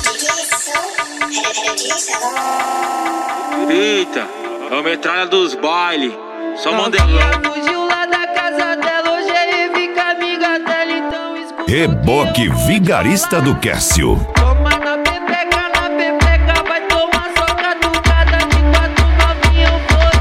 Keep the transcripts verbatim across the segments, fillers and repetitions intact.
Eita, é o metralha dos baile. Só Mandelão. Fugiu lá da casa dela, hoje é fica amiga dela, então escuta. Reboque vigarista do Quércio. Toma na pepeca, na pepeca, vai tomar só catucada de quatro novinha, eu vou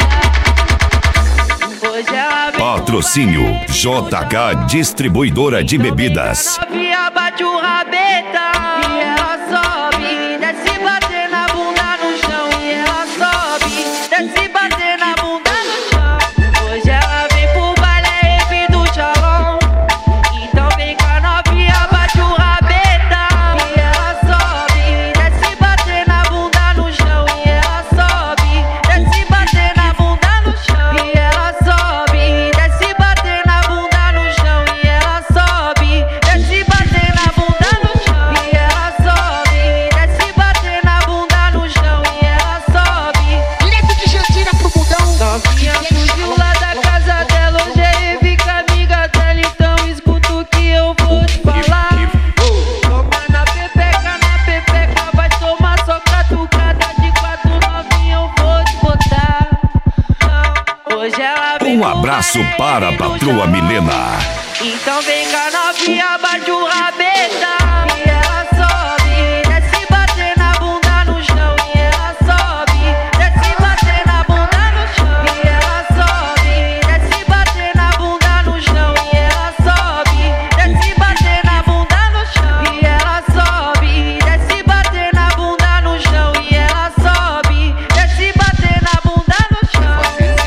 te botar. Hoje ela vem. Patrocínio J K Distribuidora de Bebidas. Novinha bate o rabeta e ela sobe, desce bater na bunda no chão e ela sobe, desce bater na bunda no chão. Hoje ela vem pro baile, é rave do Xalão. Então vem com a novinha, bate o rabeta e ela sobe, desce bater na bunda no chão e ela sobe, desce bater na bunda no chão e ela sobe, desce bater na bunda no chão e ela sobe, desce bater na bunda no chão e ela sobe, desce bater na bunda no chão e ela sobe. Direto de Jandira pro bundão. Novinha fugiu lá da casa dela, hoje é fica amiga dela, então escuta o que eu vou te falar. Toma na pepeca, na pepeca, vai tomar só catucada de quatro novinha, eu vou te botar. Hoje ela vem Um pro abraço baile, para a rave do patroa Xalão. Milena. Então vem com a novinha, bate o rabeta e ela sobe, desce bater na bunda no chão e ela sobe, desce bater na bunda no chão e ela sobe, desce bater na bunda no chão e ela sobe, desce bater na bunda no chão e ela sobe, desce bater na bunda no chão e ela sobe, desce bater na bunda no chão.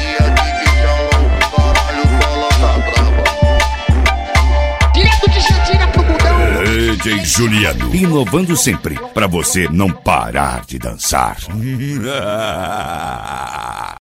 Direto de Jandira pro bundão. D J Juliano. Inovando sempre, pra você não parar de dançar.